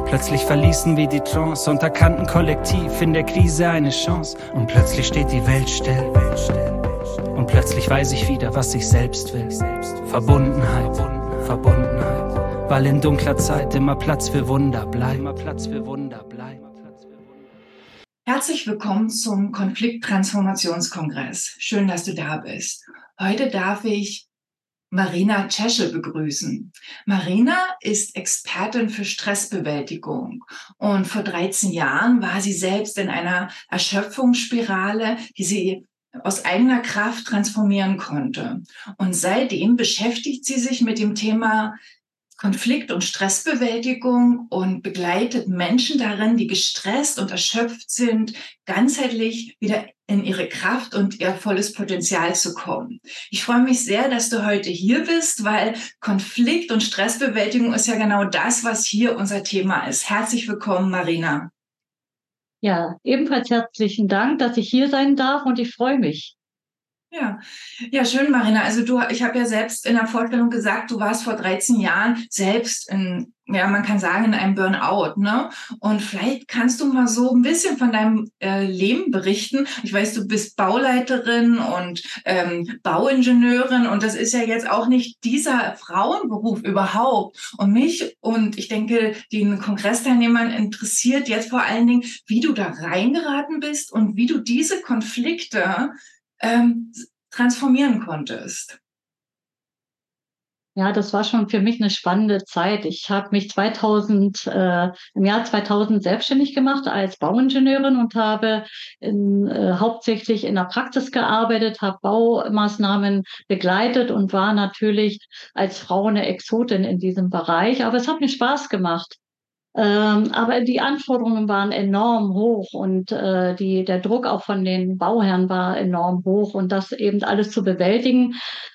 Plötzlich verließen wir die Trance und erkannten kollektiv in der Krise eine Chance. Und plötzlich steht die Welt still. Und plötzlich weiß ich wieder, was ich selbst will. Verbundenheit, Verbundenheit. Weil in dunkler Zeit immer Platz für Wunder bleibt. Herzlich willkommen zum Konflikttransformationskongress. Schön, dass du da bist. Heute darf ich Marina Czeschel begrüßen. Marina ist Expertin für Stressbewältigung und vor 13 Jahren war sie selbst in einer Erschöpfungsspirale, die sie aus eigener Kraft transformieren konnte. Und seitdem beschäftigt sie sich mit dem Thema Konflikt- und Stressbewältigung und begleitet Menschen darin, die gestresst und erschöpft sind, ganzheitlich wieder in ihre Kraft und ihr volles Potenzial zu kommen. Ich freue mich sehr, dass du heute hier bist, weil Konflikt- und Stressbewältigung ist ja genau das, was hier unser Thema ist. Herzlich willkommen, Marina. Ja, ebenfalls herzlichen Dank, dass ich hier sein darf und ich freue mich. Ja, schön, Marina. Also ich habe ja selbst in der Vorstellung gesagt, du warst vor 13 Jahren selbst man kann sagen, in einem Burnout, ne? Und vielleicht kannst du mal so ein bisschen von deinem Leben berichten. Ich weiß, du bist Bauleiterin und Bauingenieurin und das ist ja jetzt auch nicht dieser Frauenberuf überhaupt. Und ich denke, den Kongressteilnehmern interessiert jetzt vor allen Dingen, wie du da reingeraten bist und wie du diese Konflikte transformieren konntest. Ja, das war schon für mich eine spannende Zeit. Ich habe mich im Jahr 2000 selbstständig gemacht als Bauingenieurin und habe hauptsächlich in der Praxis gearbeitet, habe Baumaßnahmen begleitet und war natürlich als Frau eine Exotin in diesem Bereich. Aber es hat mir Spaß gemacht. Aber die Anforderungen waren enorm hoch und der Druck auch von den Bauherren war enorm hoch und das eben alles zu bewältigen,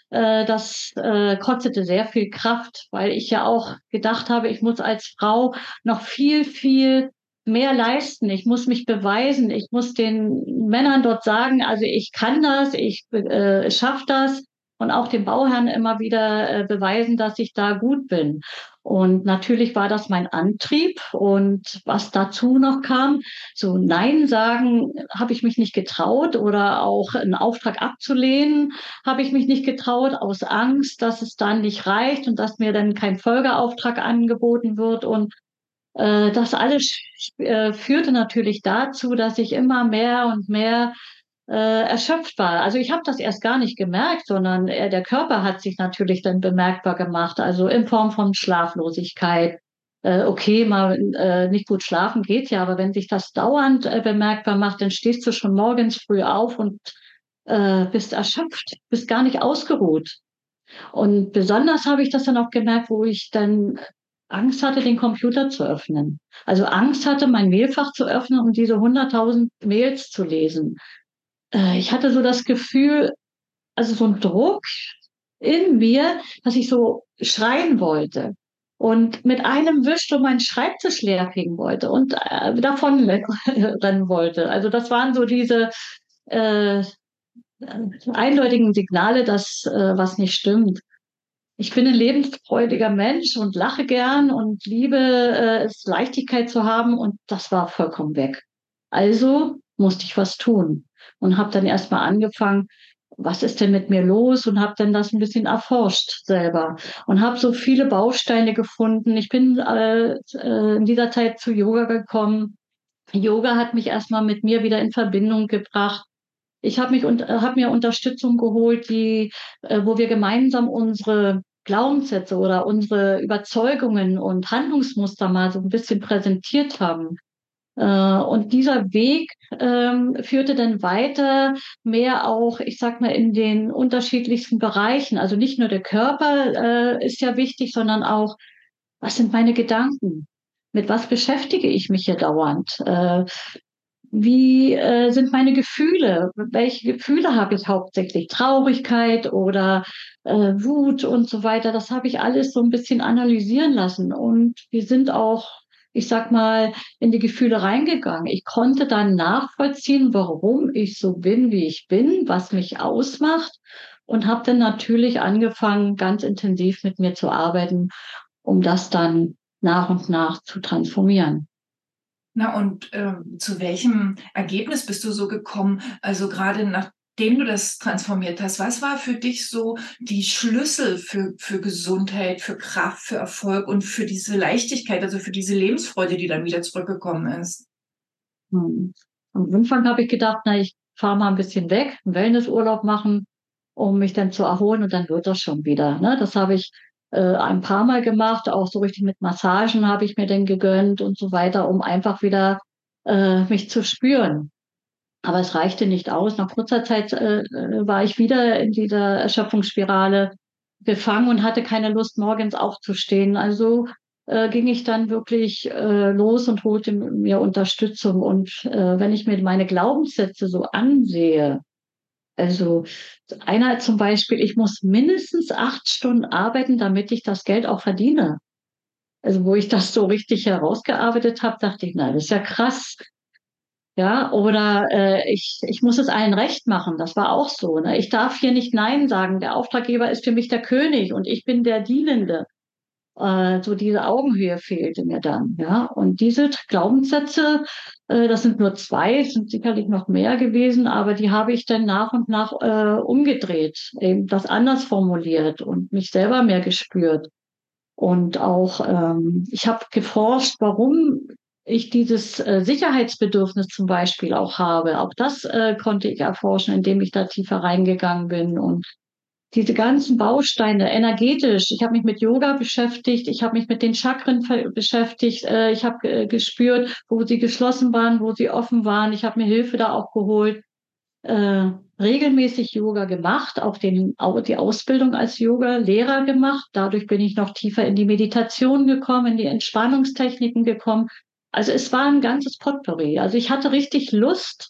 das kostete sehr viel Kraft, weil ich ja auch gedacht habe, ich muss als Frau noch viel, viel mehr leisten. Ich muss mich beweisen. Ich muss den Männern dort sagen, also ich kann das, ich schaffe das und auch den Bauherren immer wieder beweisen, dass ich da gut bin. Und natürlich war das mein Antrieb. Und was dazu noch kam, so Nein sagen, habe ich mich nicht getraut oder auch einen Auftrag abzulehnen, habe ich mich nicht getraut aus Angst, dass es dann nicht reicht und dass mir dann kein Folgeauftrag angeboten wird. Und das alles führte natürlich dazu, dass ich immer mehr und mehr erschöpft war. Also ich habe das erst gar nicht gemerkt, sondern der Körper hat sich natürlich dann bemerkbar gemacht, also in Form von Schlaflosigkeit. Okay, mal nicht gut schlafen geht ja, aber wenn sich das dauernd bemerkbar macht, dann stehst du schon morgens früh auf und bist erschöpft, bist gar nicht ausgeruht. Und besonders habe ich das dann auch gemerkt, wo ich dann Angst hatte, den Computer zu öffnen. Also Angst hatte, mein Mailfach zu öffnen und diese 100.000 Mails zu lesen. Ich hatte so das Gefühl, also so ein Druck in mir, dass ich so schreien wollte und mit einem Wisch so meinen Schreibtisch leer kriegen wollte und davon rennen wollte. Also das waren so diese äh, eindeutigen Signale, dass was nicht stimmt. Ich bin ein lebensfreudiger Mensch und lache gern und liebe es, Leichtigkeit zu haben und das war vollkommen weg. Also musste ich was tun und habe dann erstmal angefangen, was ist denn mit mir los und habe dann das ein bisschen erforscht selber und habe so viele Bausteine gefunden. Ich bin in dieser Zeit zu Yoga gekommen. Yoga hat mich erstmal mit mir wieder in Verbindung gebracht. Ich habe hab mir Unterstützung geholt, wo wir gemeinsam unsere Glaubenssätze oder unsere Überzeugungen und Handlungsmuster mal so ein bisschen präsentiert haben. Und dieser Weg führte dann weiter, mehr auch, ich sag mal, in den unterschiedlichsten Bereichen. Also nicht nur der Körper ist ja wichtig, sondern auch, was sind meine Gedanken? Mit was beschäftige ich mich hier dauernd? Wie sind meine Gefühle? Welche Gefühle habe ich hauptsächlich? Traurigkeit oder Wut und so weiter. Das habe ich alles so ein bisschen analysieren lassen. Und wir sind auch, ich sag mal, in die Gefühle reingegangen. Ich konnte dann nachvollziehen, warum ich so bin, wie ich bin, was mich ausmacht. Und habe dann natürlich angefangen, ganz intensiv mit mir zu arbeiten, um das dann nach und nach zu transformieren. Na, und zu welchem Ergebnis bist du so gekommen? Also gerade nachdem du das transformiert hast, was war für dich so die Schlüssel für Gesundheit, für Kraft, für Erfolg und für diese Leichtigkeit, also für diese Lebensfreude, die dann wieder zurückgekommen ist? Hm. Am Anfang habe ich gedacht, na, ich fahre mal ein bisschen weg, einen Wellnessurlaub machen, um mich dann zu erholen und dann wird das schon wieder. Ne? Das habe ich ein paar Mal gemacht, auch so richtig mit Massagen habe ich mir dann gegönnt und so weiter, um einfach wieder mich zu spüren. Aber es reichte nicht aus. Nach kurzer Zeit war ich wieder in dieser Erschöpfungsspirale gefangen und hatte keine Lust, morgens aufzustehen. Also ging ich dann wirklich los und holte mir Unterstützung. Und wenn ich mir meine Glaubenssätze so ansehe, also einer zum Beispiel, ich muss mindestens 8 Stunden arbeiten, damit ich das Geld auch verdiene. Also wo ich das so richtig herausgearbeitet habe, dachte ich, na, das ist ja krass. Ja, oder ich muss es allen recht machen. Das war auch so. Ne? Ich darf hier nicht Nein sagen. Der Auftraggeber ist für mich der König und ich bin der Dienende. So diese Augenhöhe fehlte mir dann. Ja, und diese Glaubenssätze, das sind nur zwei, es sind sicherlich noch mehr gewesen, aber die habe ich dann nach und nach umgedreht, eben das anders formuliert und mich selber mehr gespürt. Und auch, ich habe geforscht, warum ich dieses Sicherheitsbedürfnis zum Beispiel auch habe. Auch das konnte ich erforschen, indem ich da tiefer reingegangen bin. Und diese ganzen Bausteine, energetisch, ich habe mich mit Yoga beschäftigt, ich habe mich mit den Chakren beschäftigt, ich habe gespürt, wo sie geschlossen waren, wo sie offen waren. Ich habe mir Hilfe da auch geholt, regelmäßig Yoga gemacht, auch die Ausbildung als Yoga-Lehrer gemacht. Dadurch bin ich noch tiefer in die Meditation gekommen, in die Entspannungstechniken gekommen. Also es war ein ganzes Potpourri. Also ich hatte richtig Lust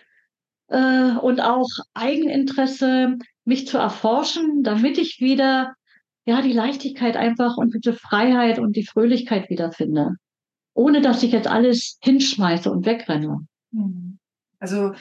und auch Eigeninteresse, mich zu erforschen, damit ich wieder ja die Leichtigkeit einfach und diese Freiheit und die Fröhlichkeit wiederfinde, ohne dass ich jetzt alles hinschmeiße und wegrenne. Hm. Also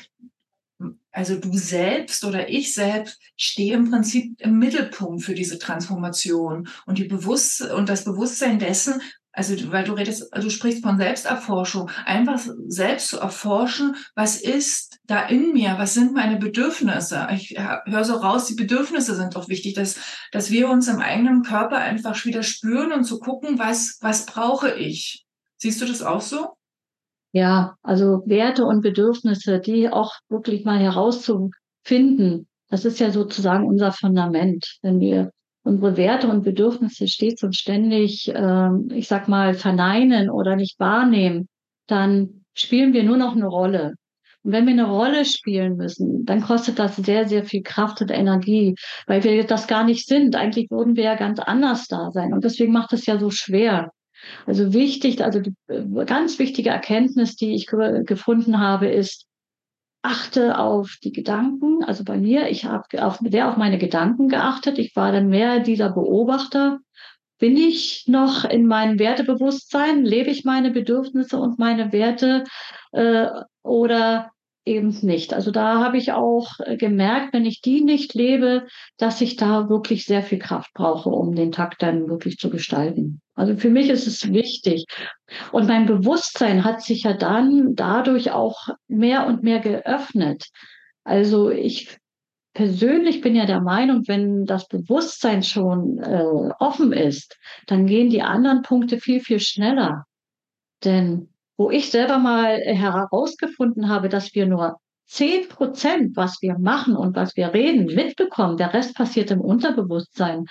Also du selbst oder ich selbst stehe im Prinzip im Mittelpunkt für diese Transformation und und das Bewusstsein dessen, also weil du sprichst von Selbsterforschung, einfach selbst zu erforschen, was ist da in mir, was sind meine Bedürfnisse? Ich höre so raus, die Bedürfnisse sind doch wichtig, dass wir uns im eigenen Körper einfach wieder spüren und zu gucken, was brauche ich? Siehst du das auch so? Ja, also Werte und Bedürfnisse, die auch wirklich mal herauszufinden, das ist ja sozusagen unser Fundament. Wenn wir unsere Werte und Bedürfnisse stets und ständig, ich sag mal, verneinen oder nicht wahrnehmen, dann spielen wir nur noch eine Rolle. Und wenn wir eine Rolle spielen müssen, dann kostet das sehr, sehr viel Kraft und Energie, weil wir das gar nicht sind. Eigentlich würden wir ja ganz anders da sein. Und deswegen macht es ja so schwer. Also wichtig, also die ganz wichtige Erkenntnis, die ich gefunden habe, ist, achte auf die Gedanken. Also bei mir, ich habe sehr auf meine Gedanken geachtet. Ich war dann mehr dieser Beobachter. Bin ich noch in meinem Wertebewusstsein? Lebe ich meine Bedürfnisse und meine Werte äh, oder eben nicht? Also da habe ich auch gemerkt, wenn ich die nicht lebe, dass ich da wirklich sehr viel Kraft brauche, um den Tag dann wirklich zu gestalten. Also für mich ist es wichtig. Und mein Bewusstsein hat sich ja dann dadurch auch mehr und mehr geöffnet. Also ich persönlich bin ja der Meinung, wenn das Bewusstsein schon offen ist, dann gehen die anderen Punkte viel, viel schneller. Denn wo ich selber mal herausgefunden habe, dass wir nur 10%, was wir machen und was wir reden, mitbekommen, der Rest passiert im Unterbewusstsein.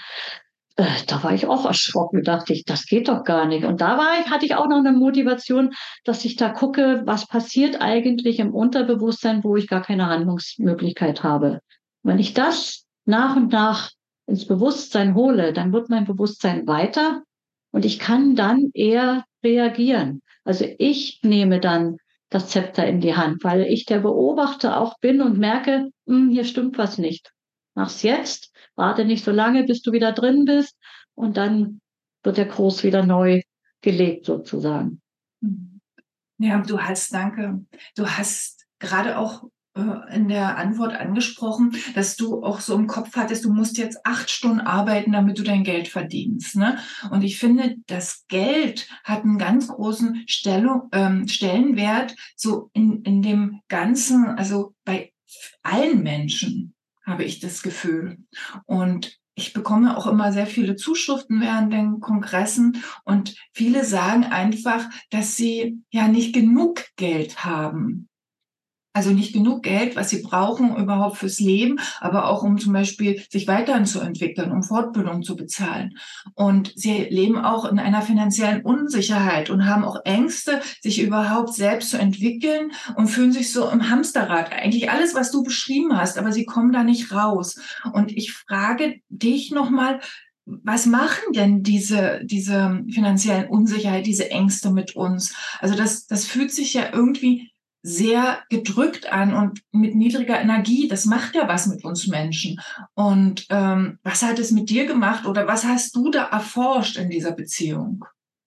Da war ich auch erschrocken, dachte ich, das geht doch gar nicht. Und hatte ich auch noch eine Motivation, dass ich da gucke, was passiert eigentlich im Unterbewusstsein, wo ich gar keine Handlungsmöglichkeit habe. Wenn ich das nach und nach ins Bewusstsein hole, dann wird mein Bewusstsein weiter und ich kann dann eher reagieren. Also ich nehme dann das Zepter in die Hand, weil ich der Beobachter auch bin und merke, hier stimmt was nicht. Mach's jetzt, warte nicht so lange, bis du wieder drin bist und dann wird der Kurs wieder neu gelegt sozusagen. Ja, danke. Du hast gerade auch in der Antwort angesprochen, dass du auch so im Kopf hattest, du musst jetzt 8 Stunden arbeiten, damit du dein Geld verdienst, ne? Und ich finde, das Geld hat einen ganz großen Stellenwert so in dem Ganzen, also bei allen Menschen habe ich das Gefühl. Und ich bekomme auch immer sehr viele Zuschriften während den Kongressen und viele sagen einfach, dass sie ja nicht genug Geld haben. Also nicht genug Geld, was sie brauchen überhaupt fürs Leben, aber auch um zum Beispiel sich weiterhin zu entwickeln, um Fortbildung zu bezahlen. Und sie leben auch in einer finanziellen Unsicherheit und haben auch Ängste, sich überhaupt selbst zu entwickeln und fühlen sich so im Hamsterrad. Eigentlich alles, was du beschrieben hast, aber sie kommen da nicht raus. Und ich frage dich nochmal, was machen denn diese finanziellen Unsicherheit, diese Ängste mit uns? Also das fühlt sich ja irgendwie sehr gedrückt an und mit niedriger Energie. Das macht ja was mit uns Menschen. Und was hat es mit dir gemacht oder was hast du da erforscht in dieser Beziehung?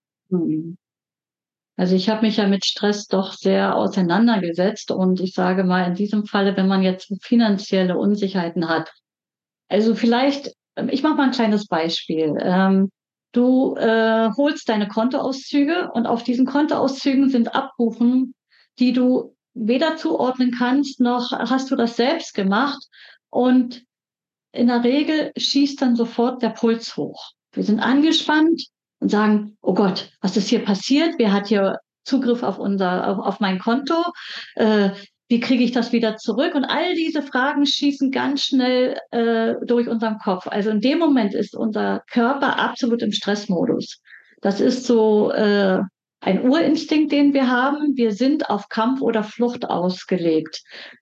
Also ich habe mich ja mit Stress doch sehr auseinandergesetzt und ich sage mal, in diesem Falle, wenn man jetzt finanzielle Unsicherheiten hat, also vielleicht, ich mache mal ein kleines Beispiel. Du holst deine Kontoauszüge und auf diesen Kontoauszügen sind Abbuchen, die du weder zuordnen kannst, noch hast du das selbst gemacht. Und in der Regel schießt dann sofort der Puls hoch. Wir sind angespannt und sagen, oh Gott, was ist hier passiert? Wer hat hier Zugriff auf mein Konto? Wie kriege ich das wieder zurück? Und all diese Fragen schießen ganz schnell durch unseren Kopf. Also in dem Moment ist unser Körper absolut im Stressmodus. Das ist so ein Urinstinkt, den wir haben. Wir sind auf Kampf oder Flucht ausgelegt.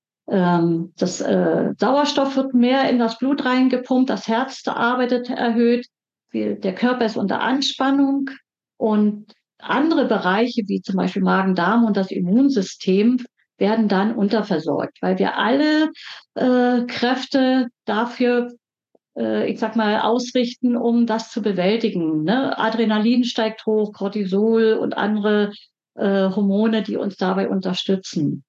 Das Sauerstoff wird mehr in das Blut reingepumpt, das Herz arbeitet erhöht, der Körper ist unter Anspannung und andere Bereiche wie zum Beispiel Magen-Darm und das Immunsystem werden dann unterversorgt, weil wir alle Kräfte dafür, ich sag mal, ausrichten, um das zu bewältigen. Ne? Adrenalin steigt hoch, Cortisol und andere Hormone, die uns dabei unterstützen.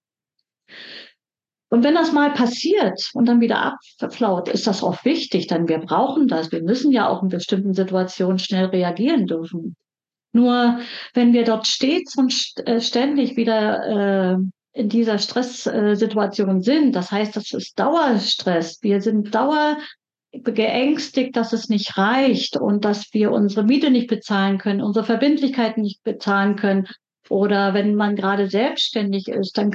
Und wenn das mal passiert und dann wieder abflaut, ist das auch wichtig, denn wir brauchen das. Wir müssen ja auch in bestimmten Situationen schnell reagieren dürfen. Nur wenn wir dort stets und ständig wieder in dieser Stresssituation sind, das heißt, das ist Dauerstress. Wir sind geängstigt, dass es nicht reicht und dass wir unsere Miete nicht bezahlen können, unsere Verbindlichkeiten nicht bezahlen können. Oder wenn man gerade selbstständig ist, dann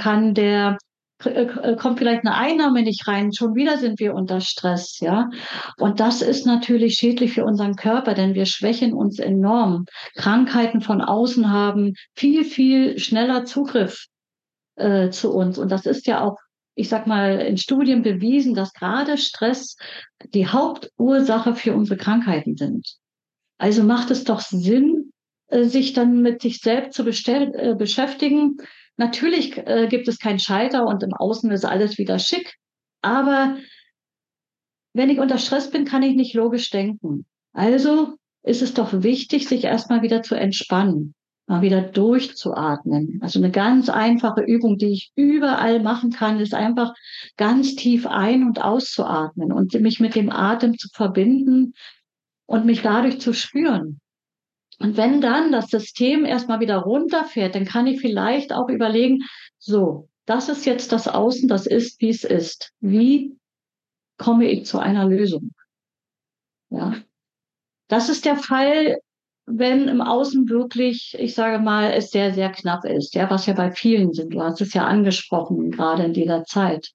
kommt vielleicht eine Einnahme nicht rein, schon wieder sind wir unter Stress, ja. Und das ist natürlich schädlich für unseren Körper, denn wir schwächen uns enorm. Krankheiten von außen haben viel, viel schneller Zugriff zu uns. Und das ist ja auch, ich sag mal, in Studien bewiesen, dass gerade Stress die Hauptursache für unsere Krankheiten sind. Also macht es doch Sinn, sich dann mit sich selbst zu beschäftigen. Natürlich gibt es keinen Schalter und im Außen ist alles wieder schick. Aber wenn ich unter Stress bin, kann ich nicht logisch denken. Also ist es doch wichtig, sich erstmal wieder zu entspannen, mal wieder durchzuatmen. Also eine ganz einfache Übung, die ich überall machen kann, ist einfach ganz tief ein- und auszuatmen und mich mit dem Atem zu verbinden und mich dadurch zu spüren. Und wenn dann das System erstmal wieder runterfährt, dann kann ich vielleicht auch überlegen, so, das ist jetzt das Außen, das ist, wie es ist. Wie komme ich zu einer Lösung? Ja. Das ist der Fall, wenn im Außen wirklich, ich sage mal, es sehr, sehr knapp ist, ja, was ja bei vielen sind. Du hast es ja angesprochen, gerade in dieser Zeit.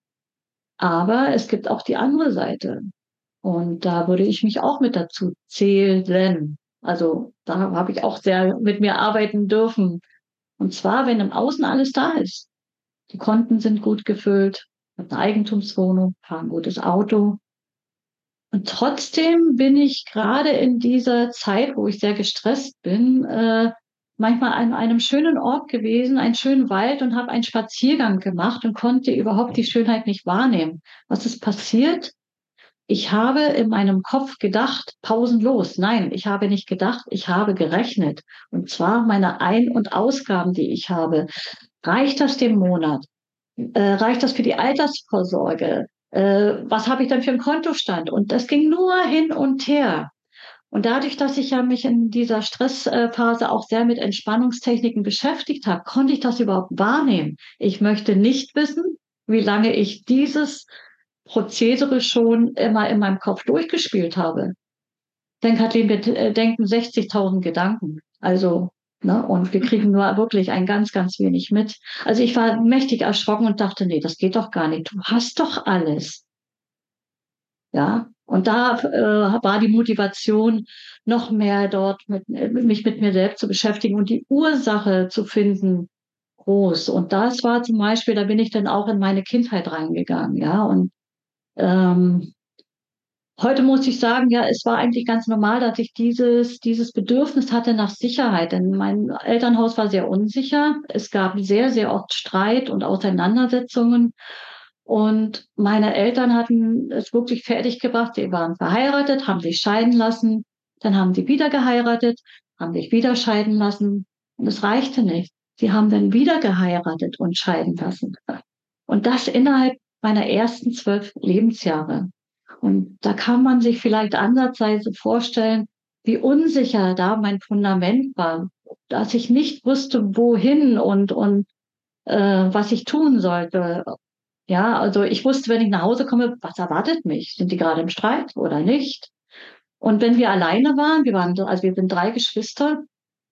Aber es gibt auch die andere Seite. Und da würde ich mich auch mit dazu zählen. Also da habe ich auch sehr mit mir arbeiten dürfen. Und zwar, wenn im Außen alles da ist. Die Konten sind gut gefüllt, ich habe eine Eigentumswohnung, fahre ein gutes Auto. Und trotzdem bin ich gerade in dieser Zeit, wo ich sehr gestresst bin, manchmal an einem schönen Ort gewesen, einen schönen Wald und habe einen Spaziergang gemacht und konnte überhaupt die Schönheit nicht wahrnehmen. Was ist passiert? Ich habe in meinem Kopf gedacht, pausenlos. Nein, ich habe nicht gedacht, ich habe gerechnet. Und zwar meine Ein- und Ausgaben, die ich habe. Reicht das dem Monat? reicht das für die Altersvorsorge? Was habe ich dann für einen Kontostand? Und das ging nur hin und her. Und dadurch, dass ich ja mich in dieser Stressphase auch sehr mit Entspannungstechniken beschäftigt habe, konnte ich das überhaupt wahrnehmen. Ich möchte nicht wissen, wie lange ich dieses Prozedere schon immer in meinem Kopf durchgespielt habe. Denn Kathleen, wir denken 60.000 Gedanken. Also, ne, und wir kriegen nur wirklich ein ganz, ganz wenig mit. Also ich war mächtig erschrocken und dachte, nee, das geht doch gar nicht. Du hast doch alles. Ja, und da war die Motivation noch mehr dort, mich mit mir selbst zu beschäftigen und die Ursache zu finden, groß. Und das war zum Beispiel, da bin ich dann auch in meine Kindheit reingegangen, ja. Und ähm, heute muss ich sagen, ja, es war eigentlich ganz normal, dass ich dieses Bedürfnis hatte nach Sicherheit. Denn mein Elternhaus war sehr unsicher. Es gab sehr, sehr oft Streit und Auseinandersetzungen. Und meine Eltern hatten es wirklich fertiggebracht. Sie waren verheiratet, haben sich scheiden lassen, dann haben sie wieder geheiratet, haben sich wieder scheiden lassen. Und es reichte nicht. Sie haben dann wieder geheiratet und scheiden lassen. Und das innerhalb meiner ersten 12 Lebensjahre. Und da kann man sich vielleicht ansatzweise vorstellen, wie unsicher da mein Fundament war, dass ich nicht wusste, wohin und was ich tun sollte. Ja, also ich wusste, wenn ich nach Hause komme, was erwartet mich? Sind die gerade im Streit oder nicht? Und wenn wir alleine waren, also wir sind 3 Geschwister,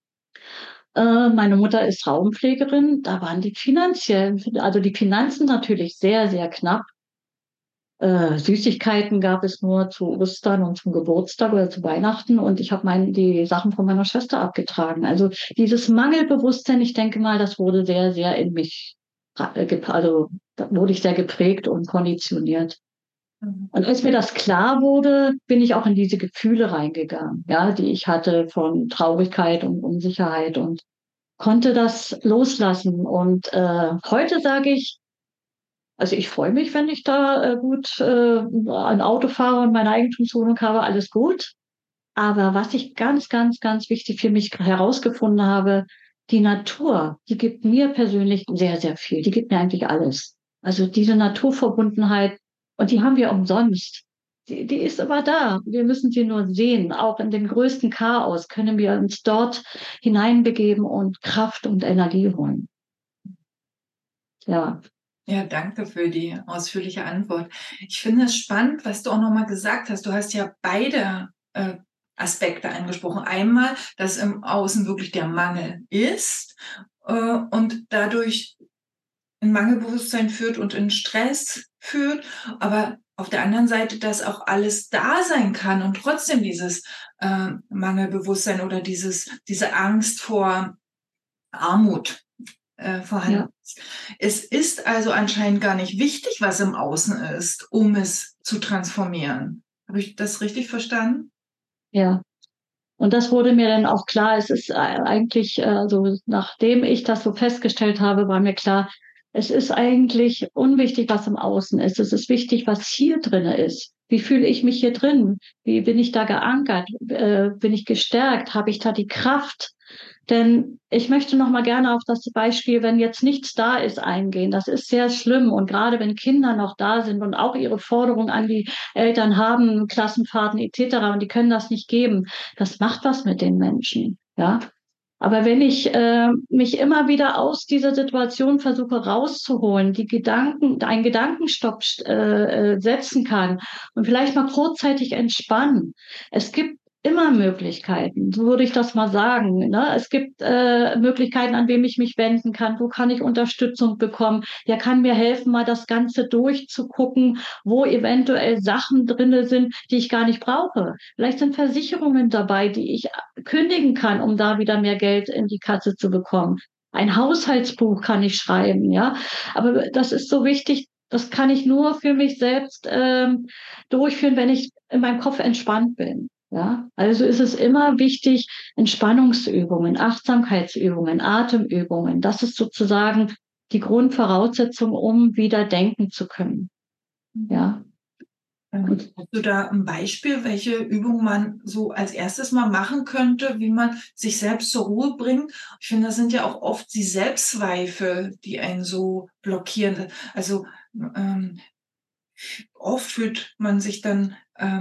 meine Mutter ist Raumpflegerin, da waren also die Finanzen natürlich sehr, sehr knapp. Süßigkeiten gab es nur zu Ostern und zum Geburtstag oder zu Weihnachten und ich habe die Sachen von meiner Schwester abgetragen. Also dieses Mangelbewusstsein, ich denke mal, das wurde sehr, sehr in mich, also da wurde ich sehr geprägt und konditioniert. Und als mir das klar wurde, bin ich auch in diese Gefühle reingegangen, ja, die ich hatte von Traurigkeit und Unsicherheit und konnte das loslassen. Und heute sage ich, also ich freue mich, wenn ich da gut ein Auto fahre und meine Eigentumswohnung habe, alles gut. Aber was ich ganz, ganz, ganz wichtig für mich herausgefunden habe, die Natur, die gibt mir persönlich sehr, sehr viel. Die gibt mir eigentlich alles. Also diese Naturverbundenheit, und die haben wir umsonst. Die ist immer da. Wir müssen sie nur sehen. Auch in dem größten Chaos können wir uns dort hineinbegeben und Kraft und Energie holen. Ja. Ja, danke für die ausführliche Antwort. Ich finde es spannend, was du auch nochmal gesagt hast. Du hast ja beide Aspekte angesprochen. Einmal, dass im Außen wirklich der Mangel ist und dadurch ein Mangelbewusstsein führt und in Stress führt. Aber auf der anderen Seite, dass auch alles da sein kann und trotzdem dieses Mangelbewusstsein oder diese Angst vor Armut vorhanden ist. Es ist also anscheinend gar nicht wichtig, was im Außen ist, um es zu transformieren. Habe ich das richtig verstanden? Ja. Und das wurde mir dann auch klar. Es ist eigentlich, so nachdem ich das so festgestellt habe, war mir klar, es ist eigentlich unwichtig, was im Außen ist. Es ist wichtig, was hier drinne ist. Wie fühle ich mich hier drin? Wie bin ich da geankert? Bin ich gestärkt? Habe ich da die Kraft? Denn ich möchte noch mal gerne auf das Beispiel, wenn jetzt nichts da ist, eingehen. Das ist sehr schlimm. Und gerade wenn Kinder noch da sind und auch ihre Forderungen an die Eltern haben, Klassenfahrten etc. und die können das nicht geben, das macht was mit den Menschen. Ja. Aber wenn ich mich immer wieder aus dieser Situation versuche rauszuholen, einen Gedankenstopp setzen kann und vielleicht mal kurzzeitig entspannen. Es gibt immer Möglichkeiten, so würde ich das mal sagen. Ne? Es gibt Möglichkeiten, an wem ich mich wenden kann, wo kann ich Unterstützung bekommen, wer kann mir helfen, mal das Ganze durchzugucken, wo eventuell Sachen drinne sind, die ich gar nicht brauche. Vielleicht sind Versicherungen dabei, die ich kündigen kann, um da wieder mehr Geld in die Kasse zu bekommen. Ein Haushaltsbuch kann ich schreiben, ja. Aber das ist so wichtig, das kann ich nur für mich selbst durchführen, wenn ich in meinem Kopf entspannt bin. Ja, also ist es immer wichtig, Entspannungsübungen, Achtsamkeitsübungen, Atemübungen. Das ist sozusagen die Grundvoraussetzung, um wieder denken zu können. Ja. Hast du da ein Beispiel, welche Übung man so als erstes mal machen könnte, wie man sich selbst zur Ruhe bringt? Ich finde, das sind ja auch oft die Selbstzweifel, die einen so blockieren. Also oft fühlt man sich dann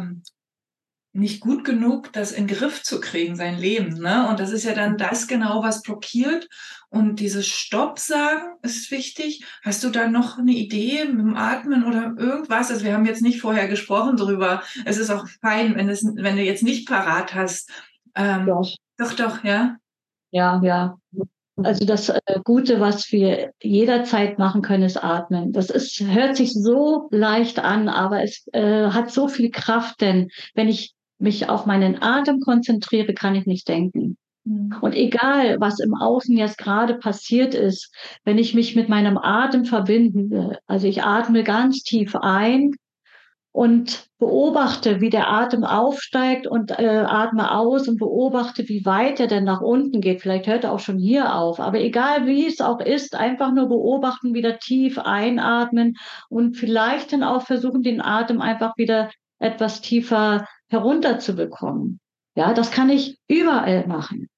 nicht gut genug, das in den Griff zu kriegen, sein Leben, ne? Und das ist ja dann das genau, was blockiert. Und dieses Stopp sagen ist wichtig. Hast du da noch eine Idee mit dem Atmen oder irgendwas? Also wir haben jetzt nicht vorher gesprochen drüber. Es ist auch fein, wenn du jetzt nicht parat hast. Ja. Doch, ja. Ja, ja. Also das Gute, was wir jederzeit machen können, ist atmen. Hört sich so leicht an, aber es hat so viel Kraft, denn wenn ich mich auf meinen Atem konzentriere, kann ich nicht denken. Und egal, was im Außen jetzt gerade passiert ist, wenn ich mich mit meinem Atem verbinde, also ich atme ganz tief ein und beobachte, wie der Atem aufsteigt und atme aus und beobachte, wie weit er denn nach unten geht. Vielleicht hört er auch schon hier auf, aber egal wie es auch ist, einfach nur beobachten, wieder tief einatmen und vielleicht dann auch versuchen, den Atem einfach wieder etwas tiefer herunterzubekommen. Ja, das kann ich überall machen.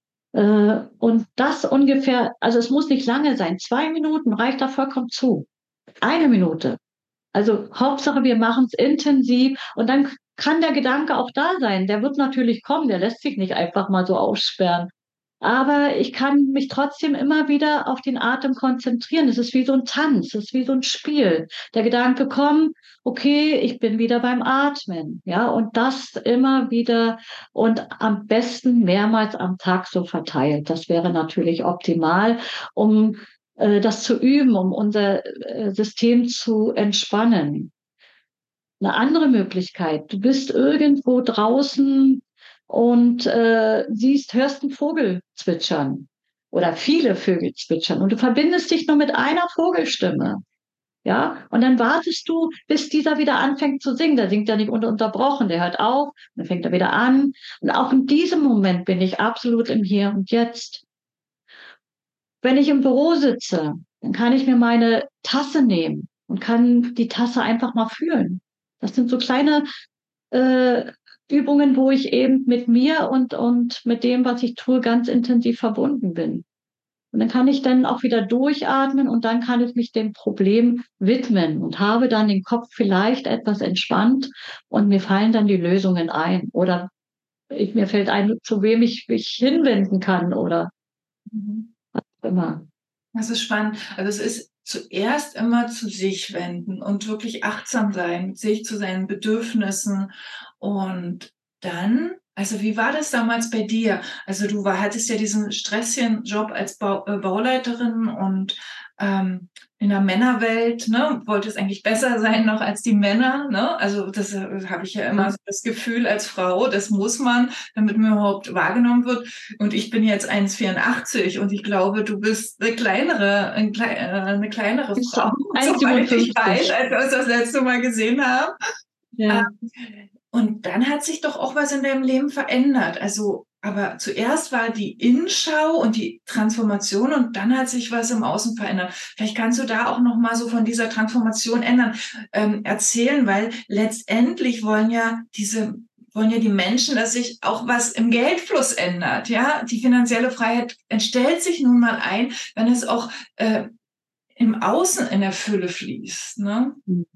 Und das ungefähr, also es muss nicht lange sein. 2 Minuten reicht da vollkommen zu. 1 Minute. Also Hauptsache, wir machen es intensiv und dann kann der Gedanke auch da sein. Der wird natürlich kommen, der lässt sich nicht einfach mal so aussperren. Aber ich kann mich trotzdem immer wieder auf den Atem konzentrieren. Es ist wie so ein Tanz, es ist wie so ein Spiel. Der Gedanke kommt, okay, ich bin wieder beim Atmen. Ja, und das immer wieder und am besten mehrmals am Tag so verteilt. Das wäre natürlich optimal, um das zu üben, um unser System zu entspannen. Eine andere Möglichkeit, du bist irgendwo draußen und hörst einen Vogel zwitschern oder viele Vögel zwitschern und du verbindest dich nur mit einer Vogelstimme. Ja, und dann wartest du, bis dieser wieder anfängt zu singen. Der singt ja nicht unterbrochen, der hört auf, dann fängt er wieder an. Und auch in diesem Moment bin ich absolut im Hier und Jetzt. Wenn ich im Büro sitze, dann kann ich mir meine Tasse nehmen und kann die Tasse einfach mal fühlen. Das sind so kleine äh, Übungen, wo ich eben mit mir und mit dem, was ich tue, ganz intensiv verbunden bin. Und dann kann ich dann auch wieder durchatmen und dann kann ich mich dem Problem widmen und habe dann den Kopf vielleicht etwas entspannt und mir fallen dann die Lösungen ein. Oder mir fällt ein, zu wem ich mich hinwenden kann oder Mhm. was auch immer. Das ist spannend. Also es ist zuerst immer zu sich wenden und wirklich achtsam sein, mit sich zu seinen Bedürfnissen. Und dann, also wie war das damals bei dir? Also hattest ja diesen stressigen Job als Bauleiterin und in der Männerwelt, ne, wolltest eigentlich besser sein noch als die Männer, ne? Also das habe ich ja immer so das Gefühl als Frau, das muss man, damit man überhaupt wahrgenommen wird. Und ich bin jetzt 1,84 und ich glaube, du bist eine kleinere Ich Frau, bin soweit ich 1,57. weiß, als wir uns das letzte Mal gesehen haben. Ja. Und dann hat sich doch auch was in deinem Leben verändert. Also, aber zuerst war die Innenschau und die Transformation und dann hat sich was im Außen verändert. Vielleicht kannst du da auch noch mal so von dieser Transformation erzählen, weil letztendlich wollen ja die Menschen, dass sich auch was im Geldfluss ändert. Ja, die finanzielle Freiheit entstellt sich nun mal ein, wenn es auch im Außen in der Fülle fließt. Ne?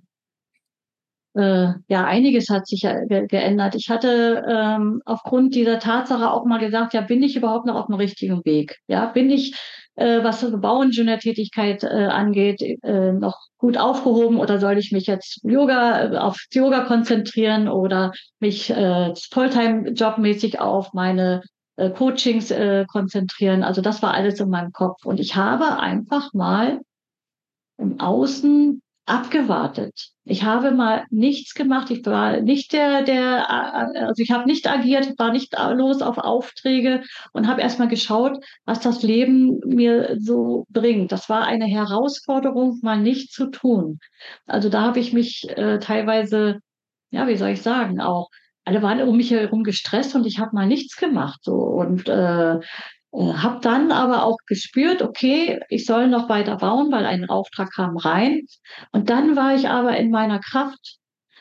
Ja, einiges hat sich ja geändert. Ich hatte aufgrund dieser Tatsache auch mal gesagt, ja, bin ich überhaupt noch auf dem richtigen Weg? Ja, bin ich, was so Bauingenieurtätigkeit angeht, noch gut aufgehoben oder soll ich mich jetzt auf Yoga konzentrieren oder mich Fulltime-Jobmäßig auf meine Coachings konzentrieren? Also das war alles in meinem Kopf. Und ich habe einfach mal im Außen abgewartet. Ich habe mal nichts gemacht. Ich war nicht also ich habe nicht agiert, war nicht los auf Aufträge und habe erst mal geschaut, was das Leben mir so bringt. Das war eine Herausforderung, mal nichts zu tun. Also da habe ich mich teilweise, ja, wie soll ich sagen, auch alle waren um mich herum gestresst und ich habe mal nichts gemacht so und habe dann aber auch gespürt, okay, ich soll noch weiter bauen, weil ein Auftrag kam rein. Und dann war ich aber in meiner Kraft.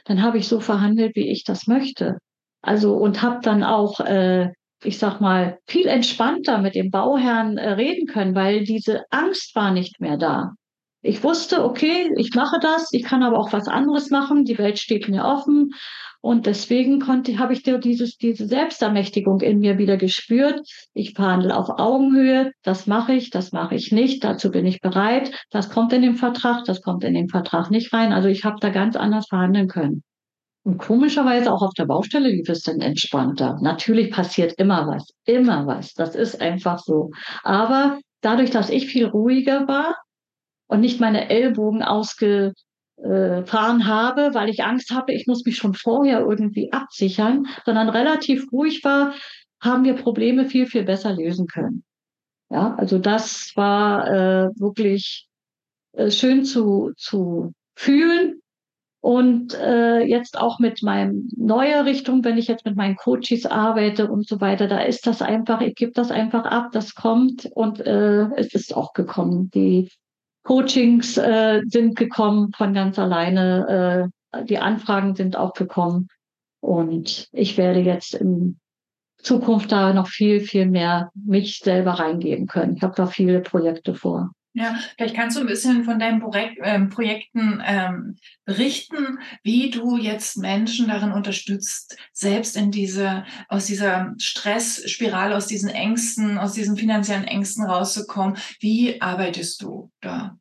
dann habe ich so verhandelt, wie ich das möchte. Also und habe dann auch, ich sag mal, viel entspannter mit dem Bauherrn reden können, weil diese Angst war nicht mehr da. Ich wusste, okay, ich mache das, ich kann aber auch was anderes machen, die Welt steht mir offen. Und deswegen habe ich diese Selbstermächtigung in mir wieder gespürt. Ich verhandle auf Augenhöhe, das mache ich nicht, dazu bin ich bereit, das kommt in den Vertrag, das kommt in den Vertrag nicht rein. Also ich habe da ganz anders verhandeln können. Und komischerweise auch auf der Baustelle lief es dann entspannter. Natürlich passiert immer was. Das ist einfach so. Aber dadurch, dass ich viel ruhiger war und nicht meine Ellbogen ausgefahren habe, weil ich Angst habe, ich muss mich schon vorher irgendwie absichern, sondern relativ ruhig war, haben wir Probleme viel, viel besser lösen können. Ja, also das war wirklich schön zu fühlen. Und jetzt auch mit meinem neuer Richtung, wenn ich jetzt mit meinen Coaches arbeite und so weiter, da ist das einfach, ich gebe das einfach ab, das kommt und es ist auch gekommen. Die Coachings sind gekommen von ganz alleine, die Anfragen sind auch gekommen und ich werde jetzt in Zukunft da noch viel, viel mehr mich selber reingeben können. Ich habe da viele Projekte vor. Ja, vielleicht kannst du ein bisschen von deinen Projekten berichten, wie du jetzt Menschen darin unterstützt, selbst aus dieser Stressspirale, aus diesen Ängsten, aus diesen finanziellen Ängsten rauszukommen. Wie arbeitest du da?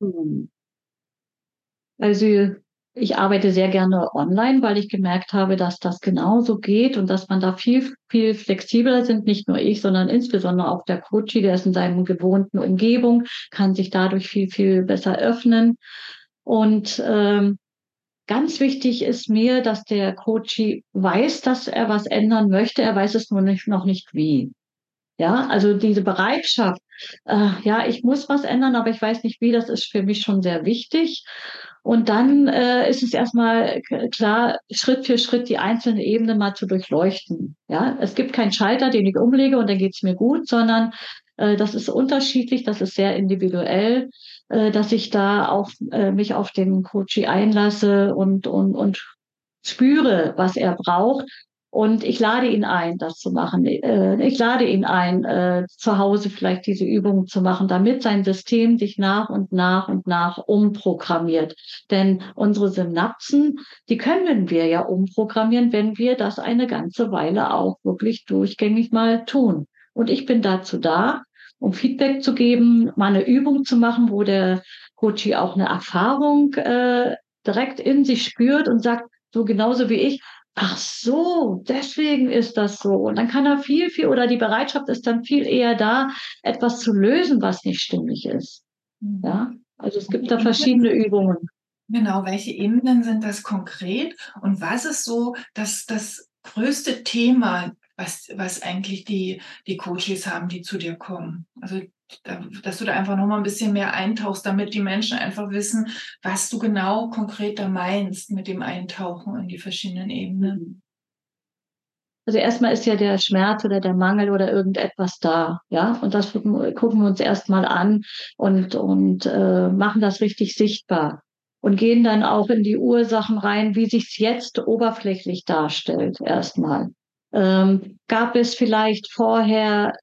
Also ich arbeite sehr gerne online, weil ich gemerkt habe, dass das genauso geht und dass man da viel, viel flexibler sind. Nicht nur ich, sondern insbesondere auch der Coach, der ist in seiner gewohnten Umgebung, kann sich dadurch viel, viel besser öffnen. Und ganz wichtig ist mir, dass der Coach weiß, dass er was ändern möchte. Er weiß es nur nicht, noch nicht wie. Ja, also diese Bereitschaft, ja, ich muss was ändern, aber ich weiß nicht wie, das ist für mich schon sehr wichtig. Und dann ist es erstmal klar, Schritt für Schritt die einzelnen Ebenen mal zu durchleuchten. Ja, es gibt keinen Schalter, den ich umlege und dann geht's mir gut, sondern das ist unterschiedlich, das ist sehr individuell, dass ich da auf mich auf den Coach einlasse und spüre, was er braucht. Und ich lade ihn ein, das zu machen. Ich lade ihn ein, zu Hause vielleicht diese Übungen zu machen, damit sein System sich nach und nach umprogrammiert. Denn unsere Synapsen, die können wir ja umprogrammieren, wenn wir das eine ganze Weile auch wirklich durchgängig mal tun. Und ich bin dazu da, um Feedback zu geben, mal eine Übung zu machen, wo der Coach auch eine Erfahrung direkt in sich spürt und sagt, so genauso wie ich, ach so, deswegen ist das so. Und dann kann er viel, viel, oder die Bereitschaft ist dann viel eher da, etwas zu lösen, was nicht stimmig ist. Ja, also es gibt da verschiedene Übungen. Genau, welche Ebenen sind das konkret? Und was ist so das größte Thema, was eigentlich die Coaches haben, die zu dir kommen? Also, dass du da einfach noch mal ein bisschen mehr eintauchst, damit die Menschen einfach wissen, was du genau konkret da meinst mit dem Eintauchen in die verschiedenen Ebenen. Also erstmal ist ja der Schmerz oder der Mangel oder irgendetwas da, ja. Und das gucken wir uns erstmal an und machen das richtig sichtbar und gehen dann auch in die Ursachen rein, wie sich's jetzt oberflächlich darstellt, erstmal. Gab es vielleicht vorher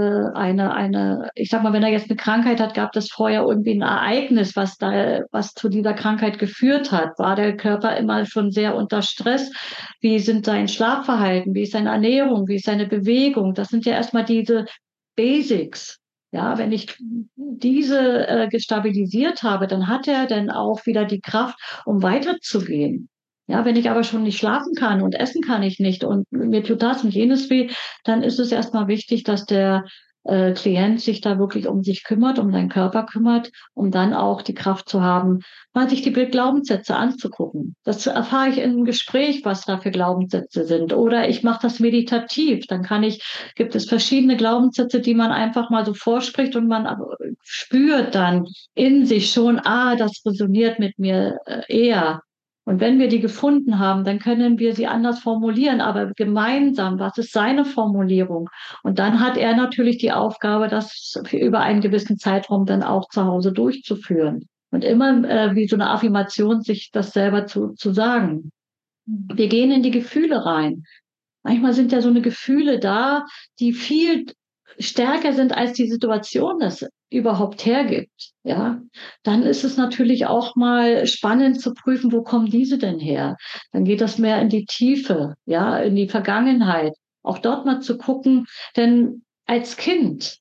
ich sag mal, wenn er jetzt eine Krankheit hat, gab es vorher irgendwie ein Ereignis, was zu dieser Krankheit geführt hat? War der Körper immer schon sehr unter Stress? Wie sind sein Schlafverhalten? Wie ist seine Ernährung? Wie ist seine Bewegung? Das sind ja erstmal diese Basics. Ja, wenn ich diese gestabilisiert habe, dann hat er dann auch wieder die Kraft, um weiterzugehen. Ja, wenn ich aber schon nicht schlafen kann und essen kann ich nicht und mir tut das und jenes weh, dann ist es erstmal wichtig, dass der Klient sich da wirklich um sich kümmert, um seinen Körper kümmert, um dann auch die Kraft zu haben, mal sich die Glaubenssätze anzugucken. Das erfahre ich in einem Gespräch, was da für Glaubenssätze sind. Oder ich mache das meditativ. Dann gibt es verschiedene Glaubenssätze, die man einfach mal so vorspricht und man spürt dann in sich schon, das resoniert mit mir eher. Und wenn wir die gefunden haben, dann können wir sie anders formulieren, aber gemeinsam, was ist seine Formulierung? Und dann hat er natürlich die Aufgabe, das über einen gewissen Zeitraum dann auch zu Hause durchzuführen. Und immer wie so eine Affirmation, sich das selber zu sagen. Wir gehen in die Gefühle rein. Manchmal sind ja so eine Gefühle da, die viel stärker sind, als die Situation das überhaupt hergibt. Ja, dann ist es natürlich auch mal spannend zu prüfen, wo kommen diese denn her? Dann geht das mehr in die Tiefe, ja, in die Vergangenheit. Auch dort mal zu gucken, denn als Kind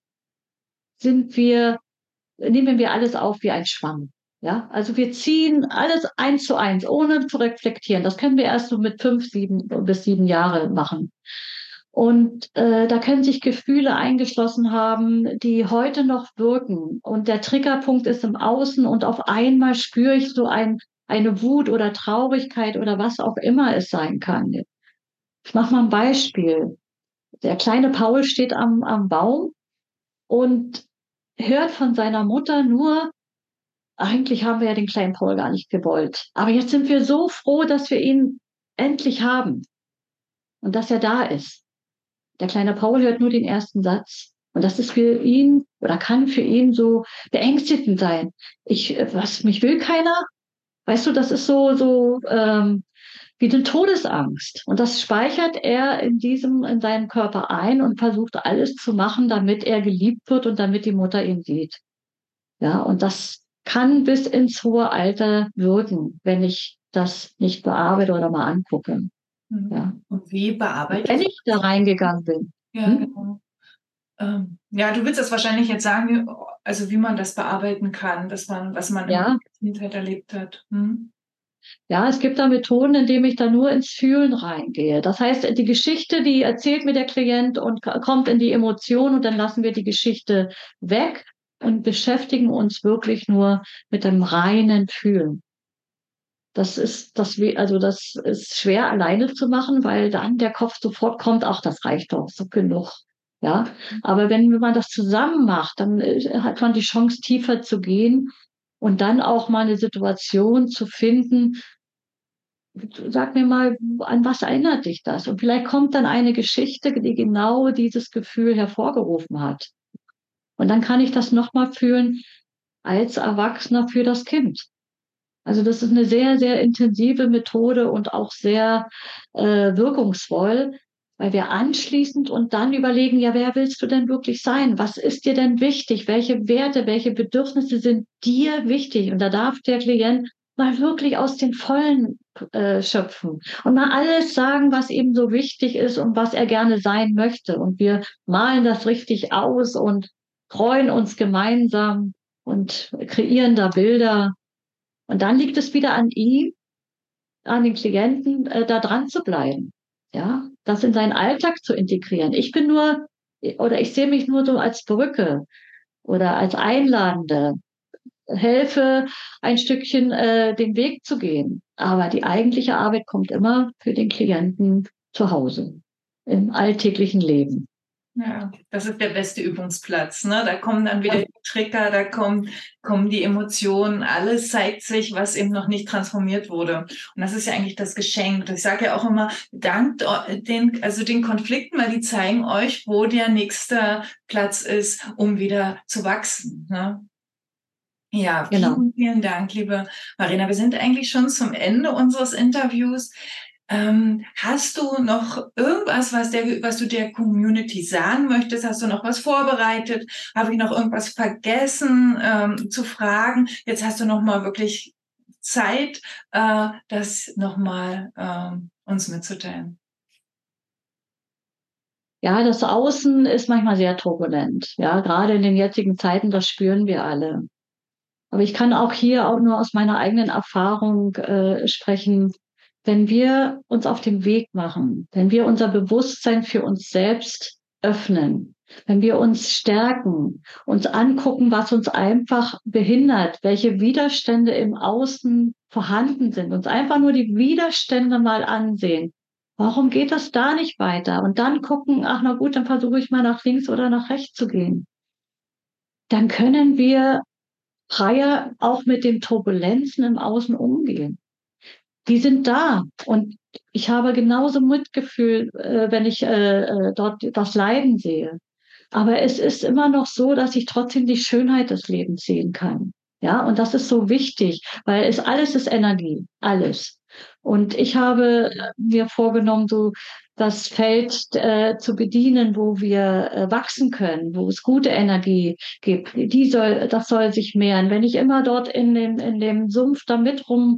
nehmen wir alles auf wie ein Schwamm. Ja, also wir ziehen alles eins zu eins, ohne zu reflektieren. Das können wir erst so mit 5, 7 bis 7 Jahre machen. Und da können sich Gefühle eingeschlossen haben, die heute noch wirken. Und der Triggerpunkt ist im Außen und auf einmal spüre ich so eine Wut oder Traurigkeit oder was auch immer es sein kann. Ich mache mal ein Beispiel. Der kleine Paul steht am Baum und hört von seiner Mutter nur, eigentlich haben wir ja den kleinen Paul gar nicht gewollt. Aber jetzt sind wir so froh, dass wir ihn endlich haben und dass er da ist. Der kleine Paul hört nur den ersten Satz. Und das ist für ihn oder kann für ihn so beängstigend sein. Mich will keiner? Weißt du, das ist so wie eine Todesangst. Und das speichert er in seinen Körper ein und versucht alles zu machen, damit er geliebt wird und damit die Mutter ihn sieht. Ja, und das kann bis ins hohe Alter wirken, wenn ich das nicht bearbeite oder mal angucke. Ja. Und wie bearbeitet? Wenn ich da reingegangen bin. Ja, genau. Ja, du willst das wahrscheinlich jetzt sagen, also wie man das bearbeiten kann, was man in der Kindheit erlebt hat. Ja, es gibt da Methoden, indem ich da nur ins Fühlen reingehe. Das heißt, die Geschichte, die erzählt mir der Klient und kommt in die Emotion und dann lassen wir die Geschichte weg und beschäftigen uns wirklich nur mit dem reinen Fühlen. Das ist schwer alleine zu machen, weil dann der Kopf sofort kommt, ach, das reicht doch, so genug. Ja, aber wenn man das zusammen macht, dann hat man die Chance, tiefer zu gehen und dann auch mal eine Situation zu finden. Sag mir mal, an was erinnert dich das? Und vielleicht kommt dann eine Geschichte, die genau dieses Gefühl hervorgerufen hat. Und dann kann ich das nochmal fühlen als Erwachsener für das Kind. Also das ist eine sehr, sehr intensive Methode und auch sehr wirkungsvoll, weil wir anschließend und dann überlegen, ja, wer willst du denn wirklich sein? Was ist dir denn wichtig? Welche Werte, welche Bedürfnisse sind dir wichtig? Und da darf der Klient mal wirklich aus den Vollen schöpfen und mal alles sagen, was ihm so wichtig ist und was er gerne sein möchte. Und wir malen das richtig aus und freuen uns gemeinsam und kreieren da Bilder. Und dann liegt es wieder an ihm, an den Klienten, da dran zu bleiben. Ja, das in seinen Alltag zu integrieren. Ich sehe mich nur so als Brücke oder als Einladende, helfe ein Stückchen den Weg zu gehen. Aber die eigentliche Arbeit kommt immer für den Klienten zu Hause, im alltäglichen Leben. Ja, das ist der beste Übungsplatz, ne? Da kommen dann wieder die Trigger, da kommen die Emotionen, alles zeigt sich, was eben noch nicht transformiert wurde. Und das ist ja eigentlich das Geschenk. Ich sage ja auch immer, dankt den Konflikten, weil die zeigen euch, wo der nächste Platz ist, um wieder zu wachsen, ne? Ja, vielen, vielen Dank, liebe Marina. Wir sind eigentlich schon zum Ende unseres Interviews. Hast du noch irgendwas, was du der Community sagen möchtest? Hast du noch was vorbereitet? Habe ich noch irgendwas vergessen zu fragen? Jetzt hast du noch mal wirklich Zeit, das noch mal uns mitzuteilen. Ja, das Außen ist manchmal sehr turbulent. Ja, gerade in den jetzigen Zeiten, das spüren wir alle. Aber ich kann auch hier auch nur aus meiner eigenen Erfahrung sprechen. Wenn wir uns auf den Weg machen, wenn wir unser Bewusstsein für uns selbst öffnen, wenn wir uns stärken, uns angucken, was uns einfach behindert, welche Widerstände im Außen vorhanden sind, uns einfach nur die Widerstände mal ansehen. Warum geht das da nicht weiter? Und dann gucken, ach na gut, dann versuche ich mal nach links oder nach rechts zu gehen. Dann können wir freier auch mit den Turbulenzen im Außen umgehen. Die sind da und ich habe genauso Mitgefühl, wenn ich dort das Leiden sehe. Aber es ist immer noch so, dass ich trotzdem die Schönheit des Lebens sehen kann. Ja, und das ist so wichtig, weil alles ist Energie, alles. Und ich habe mir vorgenommen, so das Feld zu bedienen, wo wir wachsen können, wo es gute Energie gibt. Das soll sich mehren. Wenn ich immer dort in dem Sumpf da mit rum,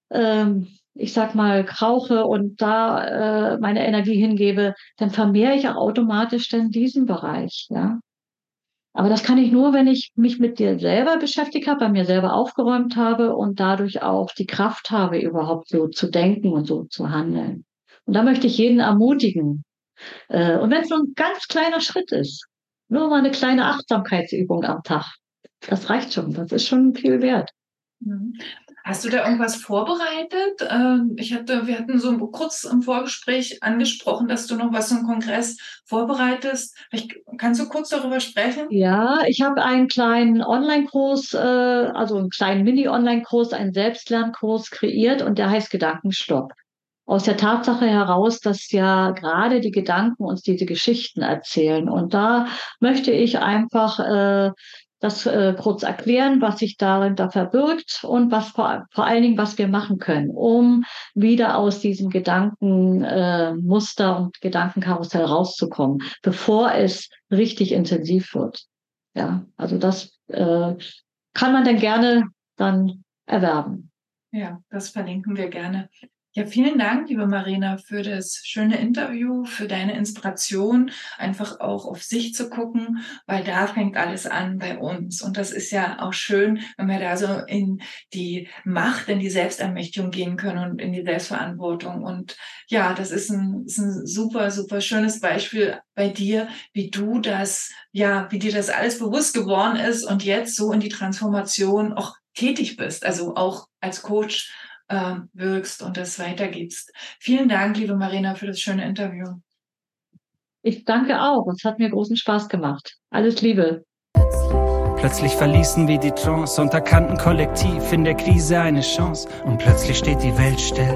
ich sag mal, krauche und da meine Energie hingebe, dann vermehre ich auch automatisch dann diesen Bereich, ja. Aber das kann ich nur, wenn ich mich mit dir selber beschäftigt habe, bei mir selber aufgeräumt habe und dadurch auch die Kraft habe, überhaupt so zu denken und so zu handeln. Und da möchte ich jeden ermutigen. Und wenn es nur ein ganz kleiner Schritt ist, nur mal eine kleine Achtsamkeitsübung am Tag, das reicht schon. Das ist schon viel wert. Mhm. Hast du da irgendwas vorbereitet? Wir hatten so kurz im Vorgespräch angesprochen, dass du noch was zum Kongress vorbereitest. Kannst du kurz darüber sprechen? Ja, ich habe einen kleinen Online-Kurs, also einen kleinen Mini-Online-Kurs, einen Selbstlernkurs kreiert und der heißt Gedankenstopp. Aus der Tatsache heraus, dass ja gerade die Gedanken uns diese Geschichten erzählen. Und da möchte ich einfach das kurz erklären, was sich darin da verbirgt und was vor allen Dingen, was wir machen können, um wieder aus diesem Gedankenmuster und Gedankenkarussell rauszukommen, bevor es richtig intensiv wird. Ja, also das kann man dann gerne dann erwerben. Ja, das verlinken wir gerne. Ja, vielen Dank, liebe Marina, für das schöne Interview, für deine Inspiration, einfach auch auf sich zu gucken, weil da fängt alles an bei uns. Und das ist ja auch schön, wenn wir da so in die Macht, in die Selbstermächtigung gehen können und in die Selbstverantwortung. Und ja, das ist ein super, super schönes Beispiel bei dir, wie dir das alles bewusst geworden ist und jetzt so in die Transformation auch tätig bist, also auch als Coach wirkst und das weitergibst. Vielen Dank, liebe Marina, für das schöne Interview. Ich danke auch. Es hat mir großen Spaß gemacht. Alles Liebe. Plötzlich verließen wir die Trance und erkannten kollektiv in der Krise eine Chance. Und plötzlich steht die Welt still.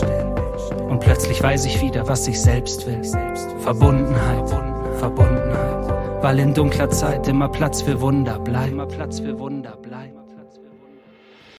Und plötzlich weiß ich wieder, was ich selbst will. Verbundenheit. Weil in dunkler Zeit immer Platz für Wunder bleibt.